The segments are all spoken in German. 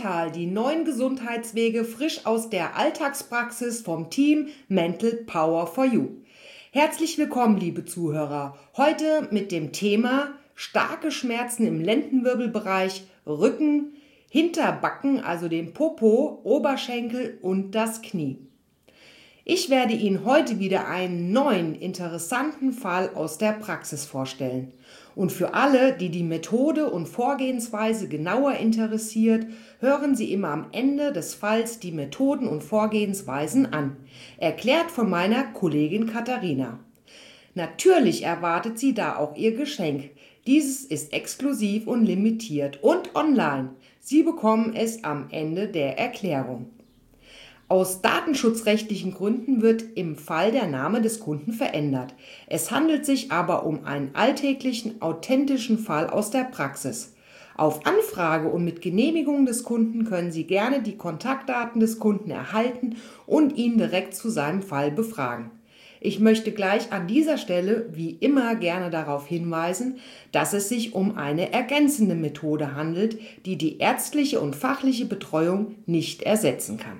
Mental, die neuen Gesundheitswege frisch aus der Alltagspraxis vom Team Mental Power for You. Herzlich willkommen, liebe Zuhörer. Heute mit dem Thema starke Schmerzen im Lendenwirbelbereich, Rücken, Hinterbacken, also den Popo, Oberschenkel und das Knie. Ich werde Ihnen heute wieder einen neuen, interessanten Fall aus der Praxis vorstellen. Und für alle, die die Methode und Vorgehensweise genauer interessiert, hören Sie immer am Ende des Falls die Methoden und Vorgehensweisen an, erklärt von meiner Kollegin Katharina. Natürlich erwartet Sie da auch Ihr Geschenk. Dieses ist exklusiv und limitiert und online. Sie bekommen es am Ende der Erklärung. Aus datenschutzrechtlichen Gründen wird im Fall der Name des Kunden verändert. Es handelt sich aber um einen alltäglichen, authentischen Fall aus der Praxis. Auf Anfrage und mit Genehmigung des Kunden können Sie gerne die Kontaktdaten des Kunden erhalten und ihn direkt zu seinem Fall befragen. Ich möchte gleich an dieser Stelle wie immer gerne darauf hinweisen, dass es sich um eine ergänzende Methode handelt, die die ärztliche und fachliche Betreuung nicht ersetzen kann.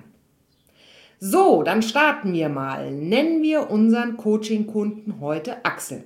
So, dann starten wir mal. Nennen wir unseren Coaching-Kunden heute Axel,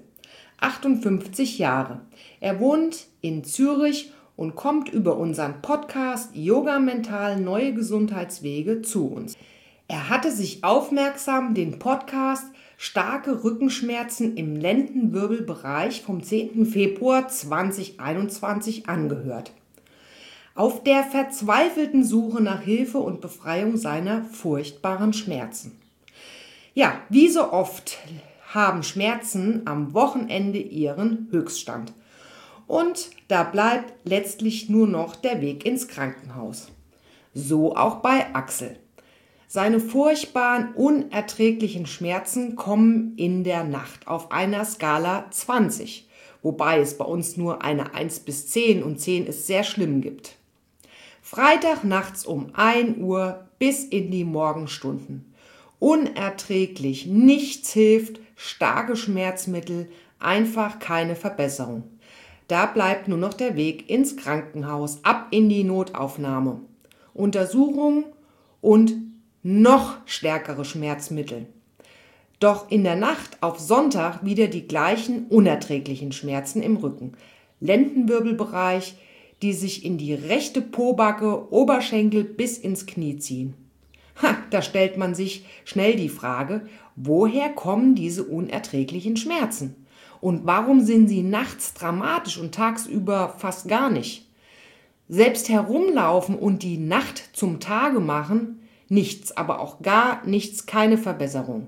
58 Jahre. Er wohnt in Zürich und kommt über unseren Podcast Yoga Mental Neue Gesundheitswege zu uns. Er hatte sich aufmerksam den Podcast Starke Rückenschmerzen im Lendenwirbelbereich vom 10. Februar 2021 angehört. Auf der verzweifelten Suche nach Hilfe und Befreiung seiner furchtbaren Schmerzen. Ja, wie so oft haben Schmerzen am Wochenende ihren Höchststand. Und da bleibt letztlich nur noch der Weg ins Krankenhaus. So auch bei Axel. Seine furchtbaren, unerträglichen Schmerzen kommen in der Nacht auf einer Skala 20, wobei es bei uns nur eine 1 bis 10 und 10 ist sehr schlimm gibt. Freitag nachts um 1 Uhr bis in die Morgenstunden. Unerträglich, nichts hilft, starke Schmerzmittel, einfach keine Verbesserung. Da bleibt nur noch der Weg ins Krankenhaus, ab in die Notaufnahme. Untersuchung und noch stärkere Schmerzmittel. Doch in der Nacht auf Sonntag wieder die gleichen unerträglichen Schmerzen im Rücken. Lendenwirbelbereich, die sich in die rechte Pobacke, Oberschenkel bis ins Knie ziehen. Da stellt man sich schnell die Frage, woher kommen diese unerträglichen Schmerzen? Und warum sind sie nachts dramatisch und tagsüber fast gar nicht? Selbst herumlaufen und die Nacht zum Tage machen, nichts, aber auch gar nichts, keine Verbesserung.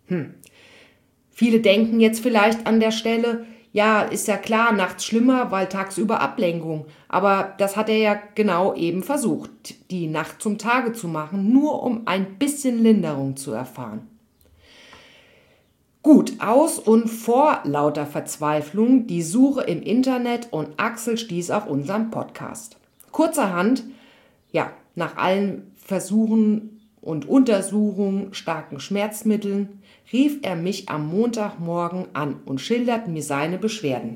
Viele denken jetzt vielleicht an der Stelle, ja, ist ja klar, nachts schlimmer, weil tagsüber Ablenkung. Aber das hat er ja genau eben versucht, die Nacht zum Tage zu machen, nur um ein bisschen Linderung zu erfahren. Gut, aus und vor lauter Verzweiflung die Suche im Internet und Axel stieß auf unseren Podcast. Kurzerhand, ja, nach allen Versuchen und Untersuchungen starken Schmerzmitteln, rief er mich am Montagmorgen an und schildert mir seine Beschwerden.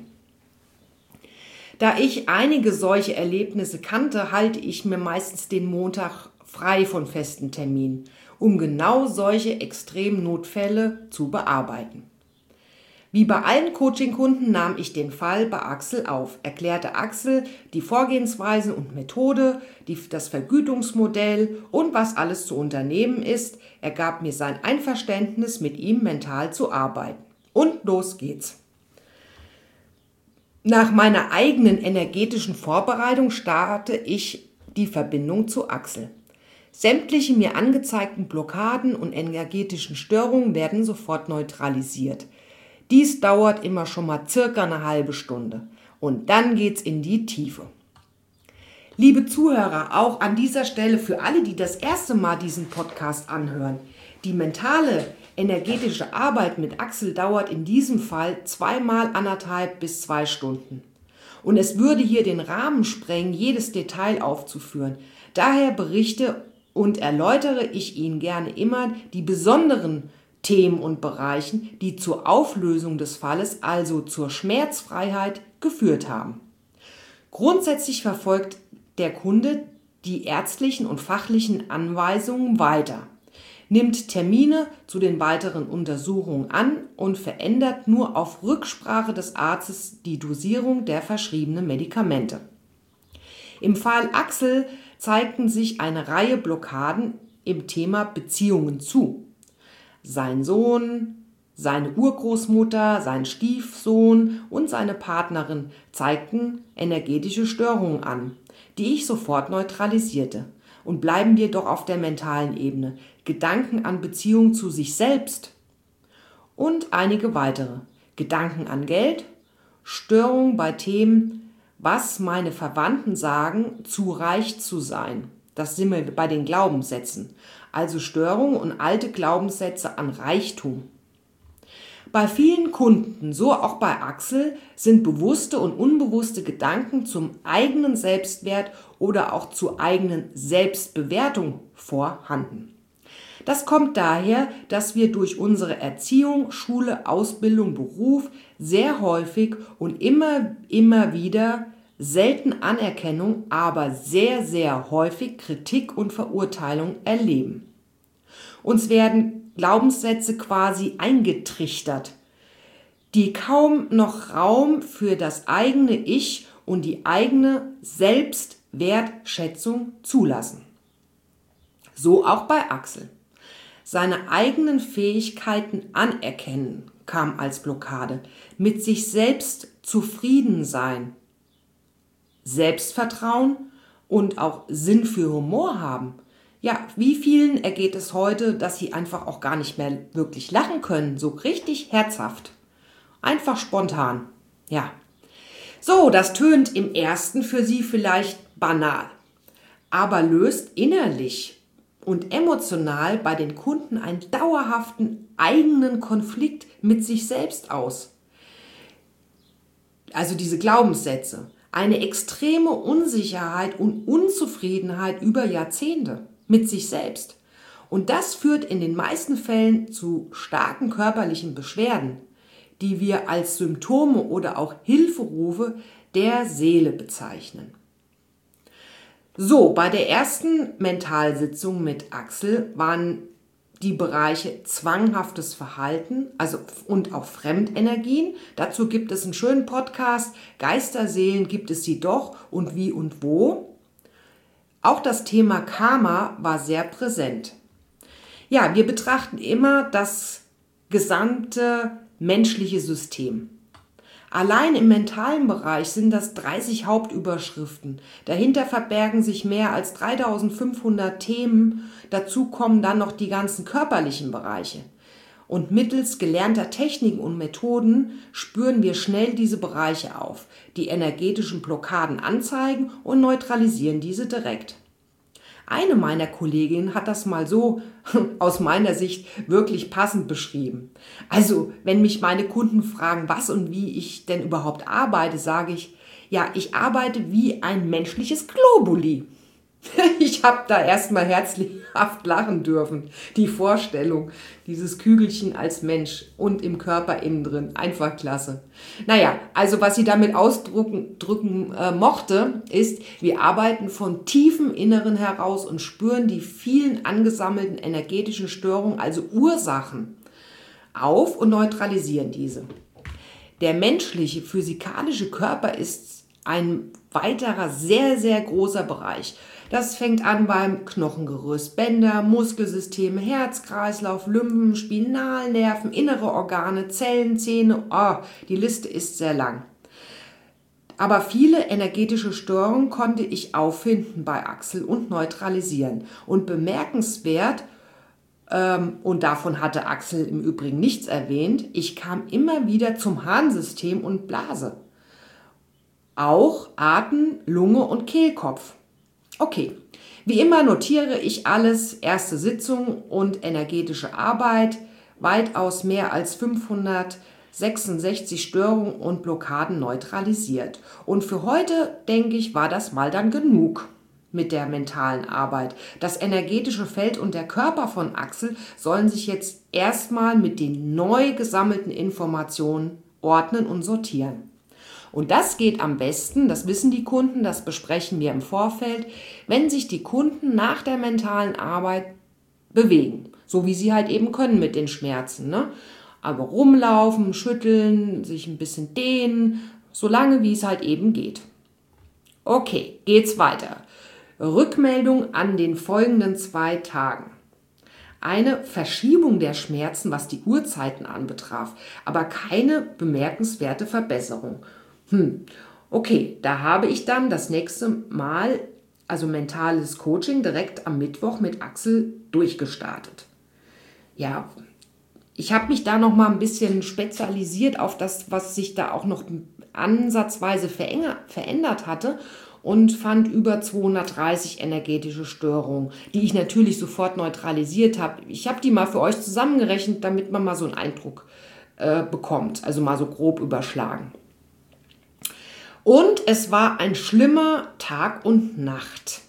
Da ich einige solche Erlebnisse kannte, halte ich mir meistens den Montag frei von festen Terminen, um genau solche extremen Notfälle zu bearbeiten. Wie bei allen Coaching-Kunden nahm ich den Fall bei Axel auf, erklärte Axel die Vorgehensweise und Methode, das Vergütungsmodell und was alles zu unternehmen ist. Er gab mir sein Einverständnis, mit ihm mental zu arbeiten. Und los geht's. Nach meiner eigenen energetischen Vorbereitung starte ich die Verbindung zu Axel. Sämtliche mir angezeigten Blockaden und energetischen Störungen werden sofort neutralisiert. Dies dauert immer schon mal circa eine halbe Stunde und dann geht's in die Tiefe. Liebe Zuhörer, auch an dieser Stelle für alle, die das erste Mal diesen Podcast anhören, die mentale, energetische Arbeit mit Axel dauert in diesem Fall 1,5 bis 2 Stunden. Und es würde hier den Rahmen sprengen, jedes Detail aufzuführen. Daher berichte und erläutere ich Ihnen gerne immer die besonderen Themen und Bereichen, die zur Auflösung des Falles, also zur Schmerzfreiheit, geführt haben. Grundsätzlich verfolgt der Kunde die ärztlichen und fachlichen Anweisungen weiter, nimmt Termine zu den weiteren Untersuchungen an und verändert nur auf Rücksprache des Arztes die Dosierung der verschriebenen Medikamente. Im Fall Axel zeigten sich eine Reihe Blockaden im Thema Beziehungen zu. Sein Sohn, seine Urgroßmutter, sein Stiefsohn und seine Partnerin zeigten energetische Störungen an, die ich sofort neutralisierte. Und bleiben wir doch auf der mentalen Ebene. Gedanken an Beziehungen zu sich selbst und einige weitere. Gedanken an Geld, Störungen bei Themen, was meine Verwandten sagen, zu reich zu sein. Das sind wir bei den Glaubenssätzen. Also Störungen und alte Glaubenssätze an Reichtum. Bei vielen Kunden, so auch bei Axel, sind bewusste und unbewusste Gedanken zum eigenen Selbstwert oder auch zur eigenen Selbstbewertung vorhanden. Das kommt daher, dass wir durch unsere Erziehung, Schule, Ausbildung, Beruf sehr häufig und immer wieder selten Anerkennung, aber sehr, sehr häufig Kritik und Verurteilung erleben. Uns werden Glaubenssätze quasi eingetrichtert, die kaum noch Raum für das eigene Ich und die eigene Selbstwertschätzung zulassen. So auch bei Axel. Seine eigenen Fähigkeiten anerkennen kam als Blockade, mit sich selbst zufrieden sein, Selbstvertrauen und auch Sinn für Humor haben. Ja, wie vielen ergeht es heute, dass sie einfach auch gar nicht mehr wirklich lachen können, so richtig herzhaft. Einfach spontan. Ja. So, das tönt im ersten für Sie vielleicht banal, aber löst innerlich und emotional bei den Kunden einen dauerhaften eigenen Konflikt mit sich selbst aus. Also diese Glaubenssätze, eine extreme Unsicherheit und Unzufriedenheit über Jahrzehnte mit sich selbst. Und das führt in den meisten Fällen zu starken körperlichen Beschwerden, die wir als Symptome oder auch Hilferufe der Seele bezeichnen. So, bei der ersten Mentalsitzung mit Axel waren die Bereiche zwanghaftes Verhalten, also und auch Fremdenergien. Dazu gibt es einen schönen Podcast, Geisterseelen, gibt es sie doch und wie und wo. Auch das Thema Karma war sehr präsent. Ja, wir betrachten immer das gesamte menschliche System. Allein im mentalen Bereich sind das 30 Hauptüberschriften. Dahinter verbergen sich mehr als 3500 Themen. Dazu kommen dann noch die ganzen körperlichen Bereiche. Und mittels gelernter Techniken und Methoden spüren wir schnell diese Bereiche auf, die energetischen Blockaden anzeigen und neutralisieren diese direkt. Eine meiner Kolleginnen hat das mal so aus meiner Sicht wirklich passend beschrieben. Also, wenn mich meine Kunden fragen, was und wie ich denn überhaupt arbeite, sage ich, ja, ich arbeite wie ein menschliches Globuli. Ich habe da erstmal herzhaft lachen dürfen. Die Vorstellung, dieses Kügelchen als Mensch und im Körper innen drin, einfach klasse. Naja, also was sie damit ausdrücken mochte, ist, wir arbeiten von tiefem Inneren heraus und spüren die vielen angesammelten energetischen Störungen, also Ursachen, auf und neutralisieren diese. Der menschliche, physikalische Körper ist ein weiterer sehr, sehr großer Bereich. Das fängt an beim Knochengerüst, Bänder, Muskelsysteme, Herz, Kreislauf, Lymphen, Spinalnerven, innere Organe, Zellen, Zähne. Die Liste ist sehr lang. Aber viele energetische Störungen konnte ich auffinden bei Axel und neutralisieren. Und bemerkenswert, und davon hatte Axel im Übrigen nichts erwähnt, ich kam immer wieder zum Harnsystem und Blase. Auch Atem, Lunge und Kehlkopf. Okay, wie immer notiere ich alles, erste Sitzung und energetische Arbeit, weitaus mehr als 566 Störungen und Blockaden neutralisiert. Und für heute, denke ich, war das mal dann genug mit der mentalen Arbeit. Das energetische Feld und der Körper von Axel sollen sich jetzt erstmal mit den neu gesammelten Informationen ordnen und sortieren. Und das geht am besten, das wissen die Kunden, das besprechen wir im Vorfeld, wenn sich die Kunden nach der mentalen Arbeit bewegen. So wie sie halt eben können mit den Schmerzen. Ne? Aber rumlaufen, schütteln, sich ein bisschen dehnen, solange wie es halt eben geht. Okay, geht's weiter. Rückmeldung an den folgenden 2 Tagen. Eine Verschiebung der Schmerzen, was die Uhrzeiten anbetraf, aber keine bemerkenswerte Verbesserung. Okay, da habe ich dann das nächste Mal, also mentales Coaching, direkt am Mittwoch mit Axel durchgestartet. Ja, ich habe mich da noch mal ein bisschen spezialisiert auf das, was sich da auch noch ansatzweise verändert hatte und fand über 230 energetische Störungen, die ich natürlich sofort neutralisiert habe. Ich habe die mal für euch zusammengerechnet, damit man mal so einen Eindruck bekommt, also mal so grob überschlagen. Und es war ein schlimmer Tag und Nacht.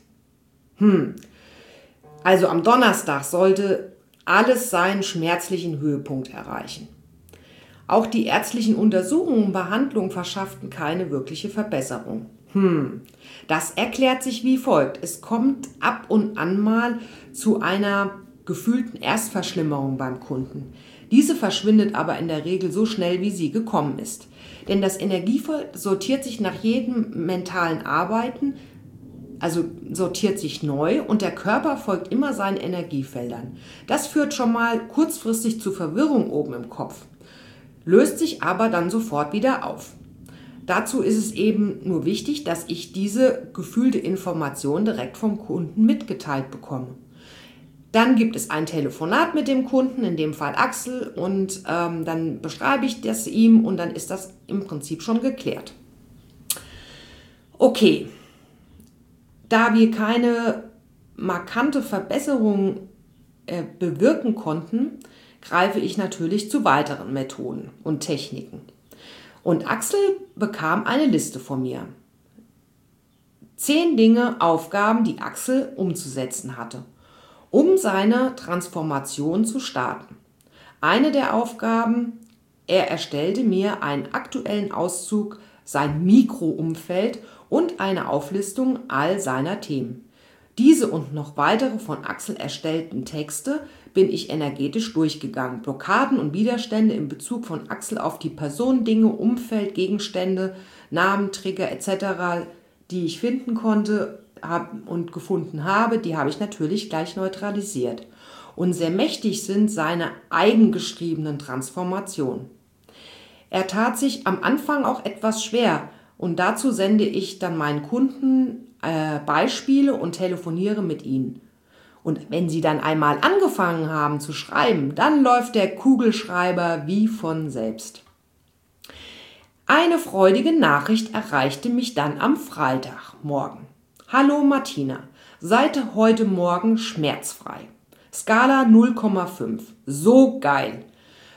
Also am Donnerstag sollte alles seinen schmerzlichen Höhepunkt erreichen. Auch die ärztlichen Untersuchungen und Behandlungen verschafften keine wirkliche Verbesserung. Das erklärt sich wie folgt. Es kommt ab und an mal zu einer gefühlten Erstverschlimmerung beim Kunden. Diese verschwindet aber in der Regel so schnell, wie sie gekommen ist. Denn das Energiefeld sortiert sich nach jedem mentalen Arbeiten, also sortiert sich neu und der Körper folgt immer seinen Energiefeldern. Das führt schon mal kurzfristig zu Verwirrung oben im Kopf, löst sich aber dann sofort wieder auf. Dazu ist es eben nur wichtig, dass ich diese gefühlte Information direkt vom Kunden mitgeteilt bekomme. Dann gibt es ein Telefonat mit dem Kunden, in dem Fall Axel, und dann beschreibe ich das ihm und dann ist das im Prinzip schon geklärt. Okay, da wir keine markante Verbesserung bewirken konnten, greife ich natürlich zu weiteren Methoden und Techniken. Und Axel bekam eine Liste von mir. 10 Dinge, Aufgaben, die Axel umzusetzen hatte, um seine Transformation zu starten. Eine der Aufgaben, er erstellte mir einen aktuellen Auszug, sein Mikroumfeld und eine Auflistung all seiner Themen. Diese und noch weitere von Axel erstellten Texte bin ich energetisch durchgegangen. Blockaden und Widerstände in Bezug von Axel auf die Person, Dinge, Umfeld, Gegenstände, Namen, Trigger etc., die ich finden konnte und gefunden habe, die habe ich natürlich gleich neutralisiert. Und sehr mächtig sind seine eigengeschriebenen Transformationen. Er tat sich am Anfang auch etwas schwer und dazu sende ich dann meinen Kunden Beispiele und telefoniere mit ihnen. Und wenn sie dann einmal angefangen haben zu schreiben, dann läuft der Kugelschreiber wie von selbst. Eine freudige Nachricht erreichte mich dann am Freitagmorgen. Hallo Martina, seit heute Morgen schmerzfrei. Skala 0,5. So geil.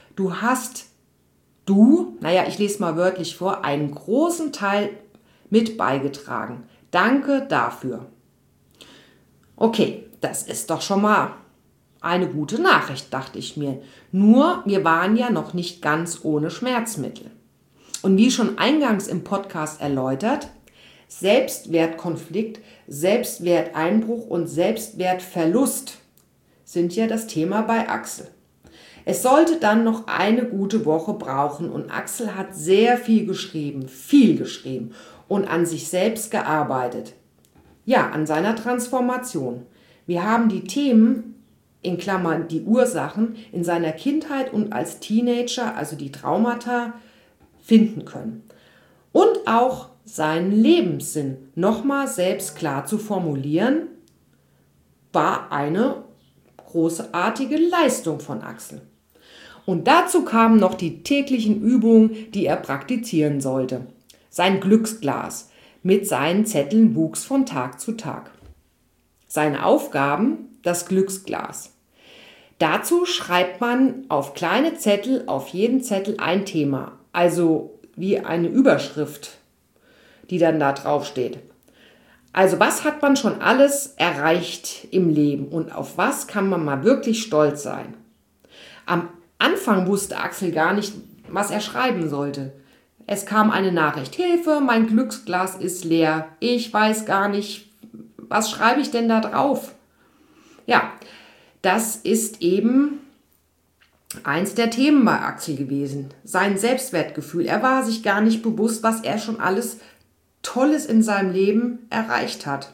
Ich lese mal wörtlich vor, einen großen Teil mit beigetragen. Danke dafür. Okay, das ist doch schon mal eine gute Nachricht, dachte ich mir. Nur, wir waren ja noch nicht ganz ohne Schmerzmittel. Und wie schon eingangs im Podcast erläutert, Selbstwertkonflikt, Selbstwerteinbruch und Selbstwertverlust sind ja das Thema bei Axel. Es sollte dann noch eine gute Woche brauchen und Axel hat sehr viel geschrieben und an sich selbst gearbeitet. Ja, an seiner Transformation. Wir haben die Themen, in Klammern die Ursachen, in seiner Kindheit und als Teenager, also die Traumata, finden können. Und auch seinen Lebenssinn nochmal selbst klar zu formulieren, war eine großartige Leistung von Axel. Und dazu kamen noch die täglichen Übungen, die er praktizieren sollte. Sein Glücksglas mit seinen Zetteln wuchs von Tag zu Tag. Seine Aufgaben, das Glücksglas. Dazu schreibt man auf kleine Zettel, auf jeden Zettel ein Thema, also wie eine Überschrift, die dann da drauf steht. Also was hat man schon alles erreicht im Leben und auf was kann man mal wirklich stolz sein? Am Anfang wusste Axel gar nicht, was er schreiben sollte. es kam eine Nachricht: Hilfe, mein Glücksglas ist leer. Ich weiß gar nicht, was schreibe ich denn da drauf? Ja, das ist eben eins der Themen bei Axel gewesen. Sein Selbstwertgefühl. Er war sich gar nicht bewusst, was er schon alles Tolles in seinem Leben erreicht hat.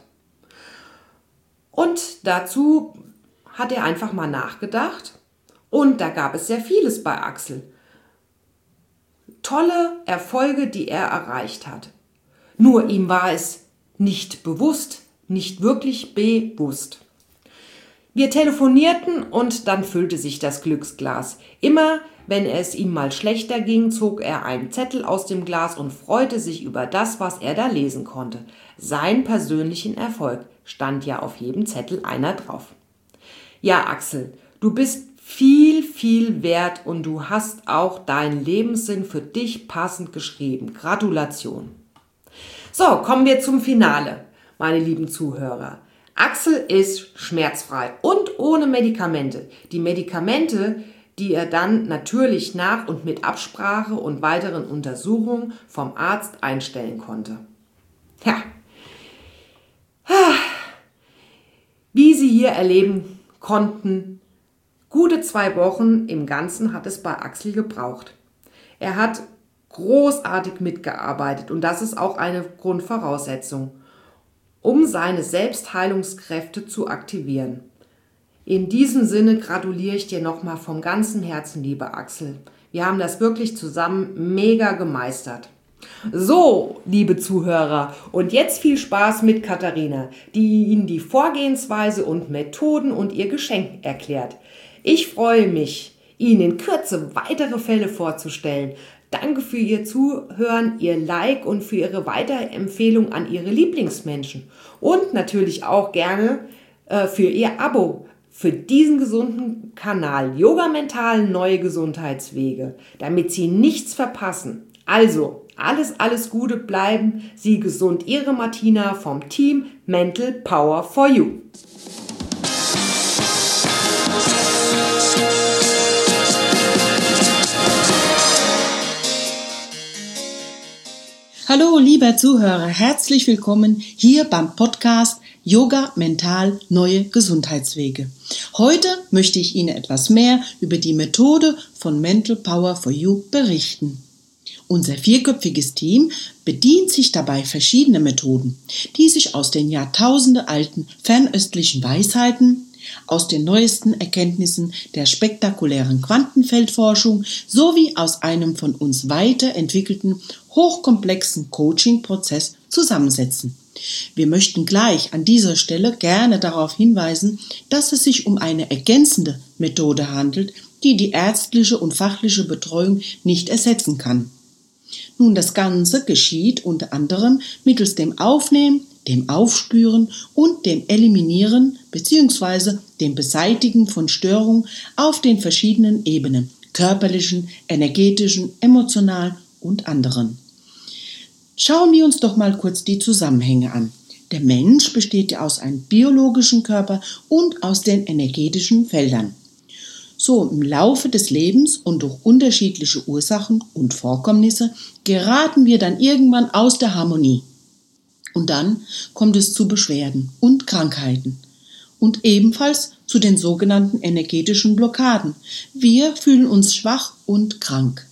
Und dazu hat er einfach mal nachgedacht. Und da gab es sehr vieles bei Axel. Tolle Erfolge, die er erreicht hat. Nur ihm war es nicht bewusst, nicht wirklich bewusst. Wir telefonierten und dann füllte sich das Glücksglas. Immer, wenn es ihm mal schlechter ging, zog er einen Zettel aus dem Glas und freute sich über das, was er da lesen konnte. Seinen persönlichen Erfolg stand ja auf jedem Zettel einer drauf. Ja, Axel, du bist viel, viel wert und du hast auch deinen Lebenssinn für dich passend geschrieben. Gratulation. So, kommen wir zum Finale, meine lieben Zuhörer. Axel ist schmerzfrei und ohne Medikamente. Die Medikamente, die er dann natürlich nach und mit Absprache und weiteren Untersuchungen vom Arzt einstellen konnte. Ja, wie Sie hier erleben konnten, gute 2 Wochen im Ganzen hat es bei Axel gebraucht. Er hat großartig mitgearbeitet und das ist auch eine Grundvoraussetzung, um seine Selbstheilungskräfte zu aktivieren. In diesem Sinne gratuliere ich dir nochmal vom ganzen Herzen, lieber Axel. Wir haben das wirklich zusammen mega gemeistert. So, liebe Zuhörer, und jetzt viel Spaß mit Katharina, die Ihnen die Vorgehensweise und Methoden und ihr Geschenk erklärt. Ich freue mich, Ihnen in Kürze weitere Fälle vorzustellen. Danke für Ihr Zuhören, Ihr Like und für Ihre Weiterempfehlung an Ihre Lieblingsmenschen. Und natürlich auch gerne für Ihr Abo für diesen gesunden Kanal Yoga Mental Neue Gesundheitswege, damit Sie nichts verpassen. Also, alles Gute, bleiben Sie gesund. Ihre Martina vom Team Mental Power for You. Hallo, lieber Zuhörer, herzlich willkommen hier beim Podcast Yoga Mental Neue Gesundheitswege. Heute möchte ich Ihnen etwas mehr über die Methode von Mental Power for You berichten. Unser 4-köpfiges Team bedient sich dabei verschiedener Methoden, die sich aus den jahrtausendealten fernöstlichen Weisheiten, aus den neuesten Erkenntnissen der spektakulären Quantenfeldforschung sowie aus einem von uns weiterentwickelten, hochkomplexen Coaching-Prozess zusammensetzen. Wir möchten gleich an dieser Stelle gerne darauf hinweisen, dass es sich um eine ergänzende Methode handelt, die die ärztliche und fachliche Betreuung nicht ersetzen kann. Nun, das Ganze geschieht unter anderem mittels dem Aufnehmen, dem Aufspüren und dem Eliminieren bzw. dem Beseitigen von Störungen auf den verschiedenen Ebenen, körperlichen, energetischen, emotionalen und anderen. Schauen wir uns doch mal kurz die Zusammenhänge an. Der Mensch besteht ja aus einem biologischen Körper und aus den energetischen Feldern. So im Laufe des Lebens und durch unterschiedliche Ursachen und Vorkommnisse geraten wir dann irgendwann aus der Harmonie. Und dann kommt es zu Beschwerden und Krankheiten und ebenfalls zu den sogenannten energetischen Blockaden. Wir fühlen uns schwach und krank.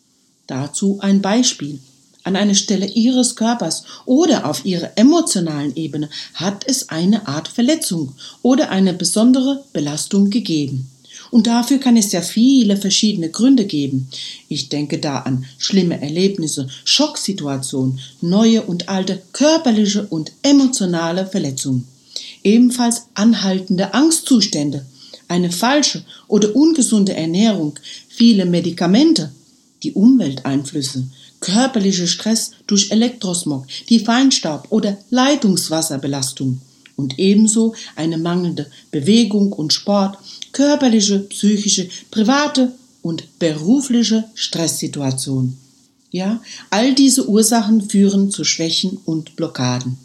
Dazu ein Beispiel. An einer Stelle Ihres Körpers oder auf Ihrer emotionalen Ebene hat es eine Art Verletzung oder eine besondere Belastung gegeben. Und dafür kann es ja viele verschiedene Gründe geben. Ich denke da an schlimme Erlebnisse, Schocksituationen, neue und alte körperliche und emotionale Verletzungen. Ebenfalls anhaltende Angstzustände, eine falsche oder ungesunde Ernährung, viele Medikamente, die Umwelteinflüsse, körperlicher Stress durch Elektrosmog, die Feinstaub- oder Leitungswasserbelastung und ebenso eine mangelnde Bewegung und Sport, körperliche, psychische, private und berufliche Stresssituationen. Ja, all diese Ursachen führen zu Schwächen und Blockaden.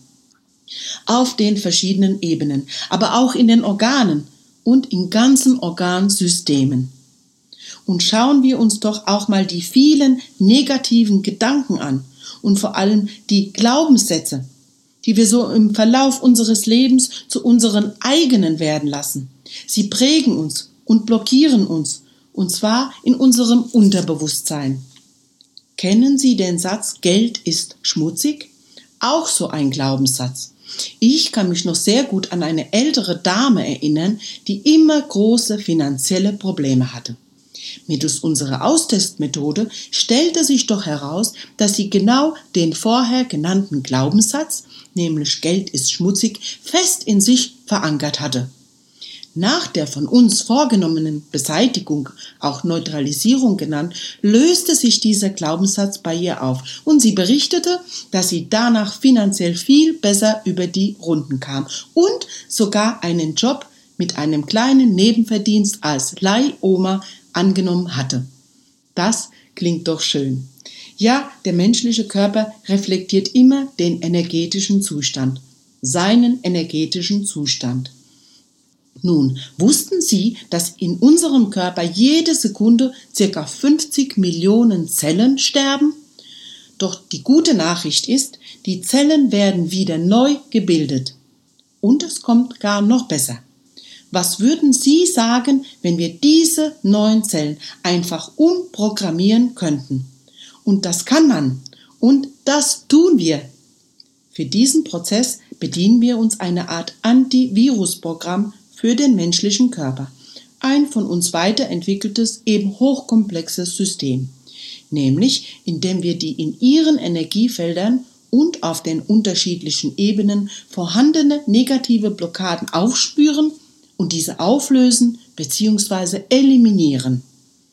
Auf den verschiedenen Ebenen, aber auch in den Organen und in ganzen Organsystemen. Und schauen wir uns doch auch mal die vielen negativen Gedanken an und vor allem die Glaubenssätze, die wir so im Verlauf unseres Lebens zu unseren eigenen werden lassen. Sie prägen uns und blockieren uns, und zwar in unserem Unterbewusstsein. Kennen Sie den Satz, Geld ist schmutzig? Auch so ein Glaubenssatz. Ich kann mich noch sehr gut an eine ältere Dame erinnern, die immer große finanzielle Probleme hatte. Mittels unserer Austestmethode stellte sich doch heraus, dass sie genau den vorher genannten Glaubenssatz, nämlich Geld ist schmutzig, fest in sich verankert hatte. Nach der von uns vorgenommenen Beseitigung, auch Neutralisierung genannt, löste sich dieser Glaubenssatz bei ihr auf und sie berichtete, dass sie danach finanziell viel besser über die Runden kam und sogar einen Job mit einem kleinen Nebenverdienst als Leihoma angenommen hatte. Das klingt doch schön. Ja, der menschliche Körper reflektiert immer den energetischen Zustand, seinen energetischen Zustand. Nun, wussten Sie, dass in unserem Körper jede Sekunde ca. 50 Millionen Zellen sterben? Doch die gute Nachricht ist, die Zellen werden wieder neu gebildet. Und es kommt gar noch besser. Was würden Sie sagen, wenn wir diese neuen Zellen einfach umprogrammieren könnten? Und das kann man. Und das tun wir. Für diesen Prozess bedienen wir uns einer Art Antivirusprogramm für den menschlichen Körper. Ein von uns weiterentwickeltes, eben hochkomplexes System. Nämlich, indem wir die in ihren Energiefeldern und auf den unterschiedlichen Ebenen vorhandene negative Blockaden aufspüren und diese auflösen bzw. eliminieren.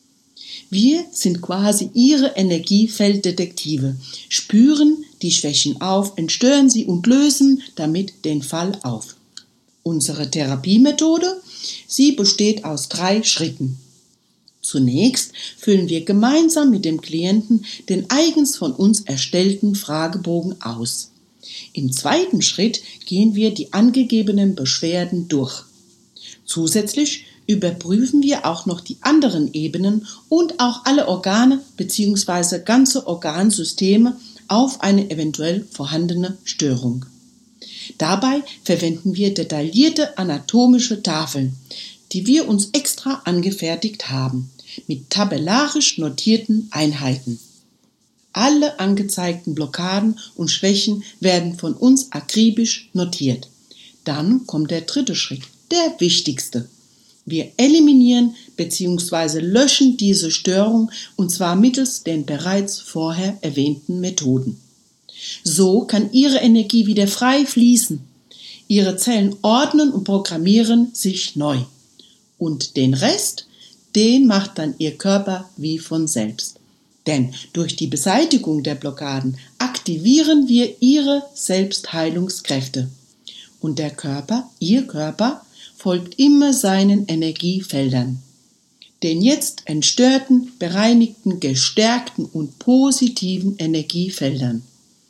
Wir sind quasi ihre Energiefelddetektive, spüren die Schwächen auf, entstören sie und lösen damit den Fall auf. Unsere Therapiemethode, sie besteht aus 3 Schritten. Zunächst füllen wir gemeinsam mit dem Klienten den eigens von uns erstellten Fragebogen aus. Im zweiten Schritt gehen wir die angegebenen Beschwerden durch. Zusätzlich überprüfen wir auch noch die anderen Ebenen und auch alle Organe bzw. ganze Organsysteme auf eine eventuell vorhandene Störung. Dabei verwenden wir detaillierte anatomische Tafeln, die wir uns extra angefertigt haben, mit tabellarisch notierten Einheiten. Alle angezeigten Blockaden und Schwächen werden von uns akribisch notiert. Dann kommt der dritte Schritt, der wichtigste. Wir eliminieren bzw. löschen diese Störung und zwar mittels den bereits vorher erwähnten Methoden. So kann Ihre Energie wieder frei fließen. Ihre Zellen ordnen und programmieren sich neu. Und den Rest, den macht dann Ihr Körper wie von selbst. Denn durch die Beseitigung der Blockaden aktivieren wir Ihre Selbstheilungskräfte. Und der Körper, Ihr Körper, folgt immer seinen Energiefeldern. Den jetzt entstörten, bereinigten, gestärkten und positiven Energiefeldern.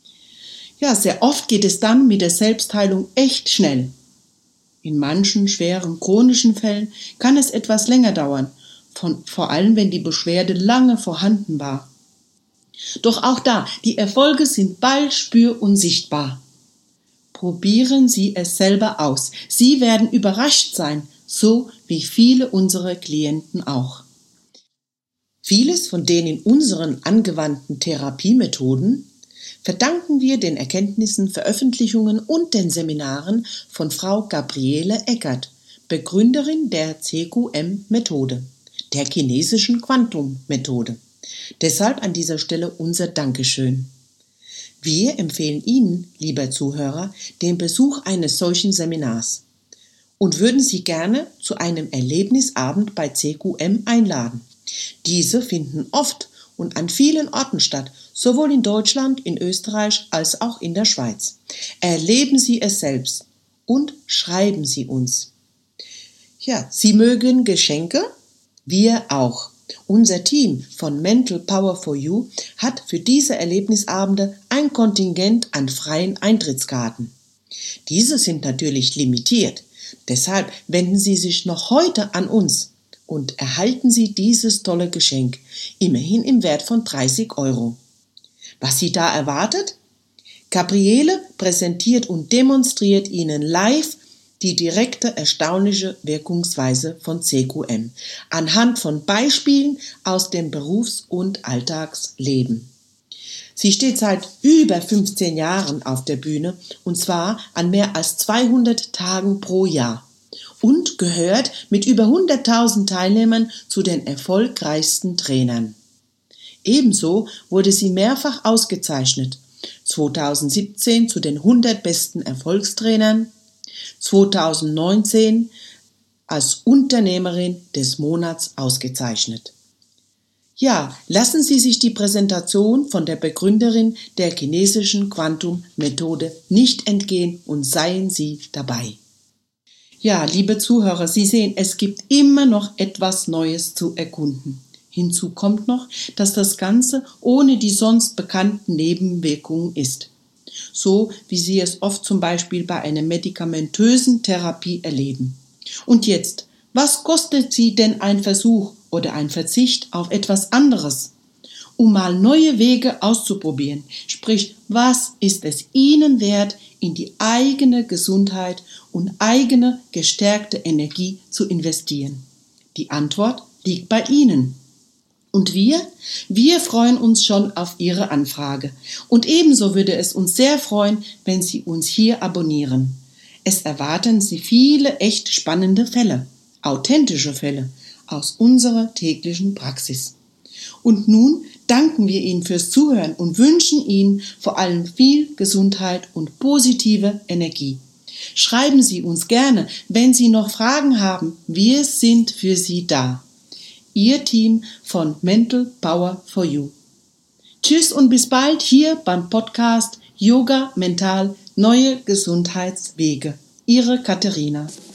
Ja, sehr oft geht es dann mit der Selbstheilung echt schnell. In manchen schweren chronischen Fällen kann es etwas länger dauern, vor allem wenn die Beschwerde lange vorhanden war. Doch auch da, die Erfolge sind bald spür- und sichtbar. Probieren Sie es selber aus. Sie werden überrascht sein, so wie viele unserer Klienten auch. Vieles von den in unseren angewandten Therapiemethoden verdanken wir den Erkenntnissen, Veröffentlichungen und den Seminaren von Frau Gabriele Eckert, Begründerin der CQM-Methode, der chinesischen Quantum-Methode. Deshalb an dieser Stelle unser Dankeschön. Wir empfehlen Ihnen, lieber Zuhörer, den Besuch eines solchen Seminars und würden Sie gerne zu einem Erlebnisabend bei CQM einladen. Diese finden oft und an vielen Orten statt, sowohl in Deutschland, in Österreich als auch in der Schweiz. Erleben Sie es selbst und schreiben Sie uns. Ja, Sie mögen Geschenke? Wir auch. Unser Team von Mental Power for You hat für diese Erlebnisabende ein Kontingent an freien Eintrittskarten. Diese sind natürlich limitiert. Deshalb wenden Sie sich noch heute an uns und erhalten Sie dieses tolle Geschenk, immerhin im Wert von 30 €. Was Sie da erwartet? Gabriele präsentiert und demonstriert Ihnen live die direkte, erstaunliche Wirkungsweise von CQM anhand von Beispielen aus dem Berufs- und Alltagsleben. Sie steht seit über 15 Jahren auf der Bühne, und zwar an mehr als 200 Tagen pro Jahr, und gehört mit über 100.000 Teilnehmern zu den erfolgreichsten Trainern. Ebenso wurde sie mehrfach ausgezeichnet, 2017 zu den 100 besten Erfolgstrainern, 2019 als Unternehmerin des Monats ausgezeichnet. Ja, lassen Sie sich die Präsentation von der Begründerin der chinesischen Quantum-Methode nicht entgehen und seien Sie dabei. Ja, liebe Zuhörer, Sie sehen, es gibt immer noch etwas Neues zu erkunden. Hinzu kommt noch, dass das Ganze ohne die sonst bekannten Nebenwirkungen ist. So wie Sie es oft zum Beispiel bei einer medikamentösen Therapie erleben. Und jetzt, was kostet Sie denn ein Versuch oder ein Verzicht auf etwas anderes? Um mal neue Wege auszuprobieren, sprich, was ist es Ihnen wert, in die eigene Gesundheit und eigene gestärkte Energie zu investieren? Die Antwort liegt bei Ihnen. Und wir freuen uns schon auf Ihre Anfrage. Und ebenso würde es uns sehr freuen, wenn Sie uns hier abonnieren. Es erwarten Sie viele echt spannende Fälle, authentische Fälle aus unserer täglichen Praxis. Und nun danken wir Ihnen fürs Zuhören und wünschen Ihnen vor allem viel Gesundheit und positive Energie. Schreiben Sie uns gerne, wenn Sie noch Fragen haben. Wir sind für Sie da. Ihr Team von Mental Power for You. Tschüss und bis bald hier beim Podcast Yoga Mental Neue Gesundheitswege. Ihre Katharina.